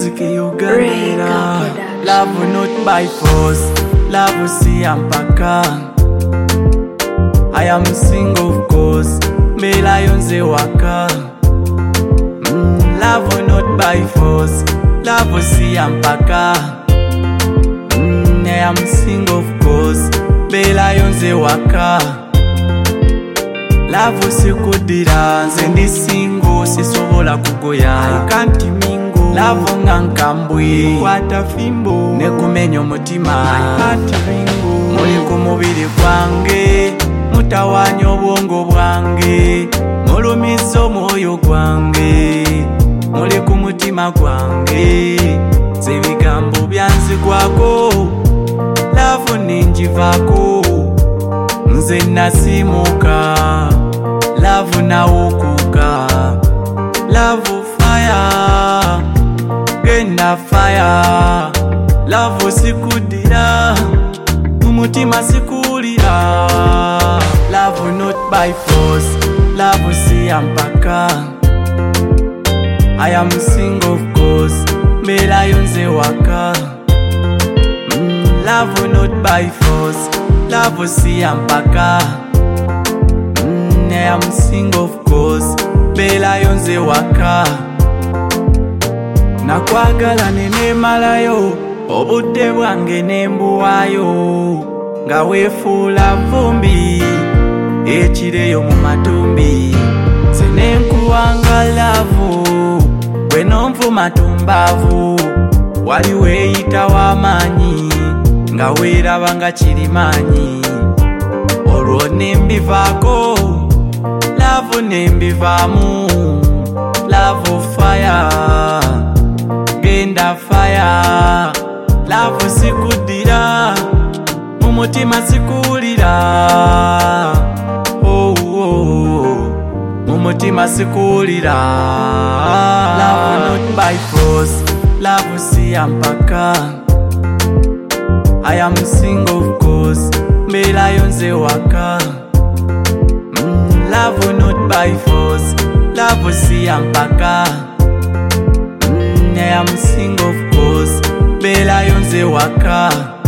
music Uganda. Love not by force, love see ampaka. I am single of course, me lions waka. Love not by force, love see ampaka. I am single of course, me lions waka. Love sikudira, nze single sisobola kugoya. I can't mingle, love ngankambwe kwata fimbo nekumenya omutima. I can't ringo, muli ku mubiri gwange, mutawanya obwongo bwange, mulumiza omwoyo gwange, muli ku mutima gwange. Nze ebigambo byanzigwako, love ningivaako, nze nasimuka, love nawukuka. Love fire, genda fire. Love sikudira, mumutima sikulira. Love not by force, love si ampaka. I am single of course, me lions waka. Love not by force, love si ampaka. I am single of course, me lions waka. Nakwagala nene malayo, obudde bwange nembuwayo, nga wefuula vumbi, ekireyo mu matumbi. Nze nenkuwanga love, gwe nonvuma tumbaavu, wali weeyita w'amaanyi, nga weeraba nga kirimaanyi. Olwo nembivaako, love nembivaamu. Love fire, genda fire. Love sikudira, mumutima sikulira. Oh, oh, mumutima sikulira. Love not by force, love si ampaka. I am single of course, me lions waka. Love not by force, love si ampaka. I am single of course, me lions waka.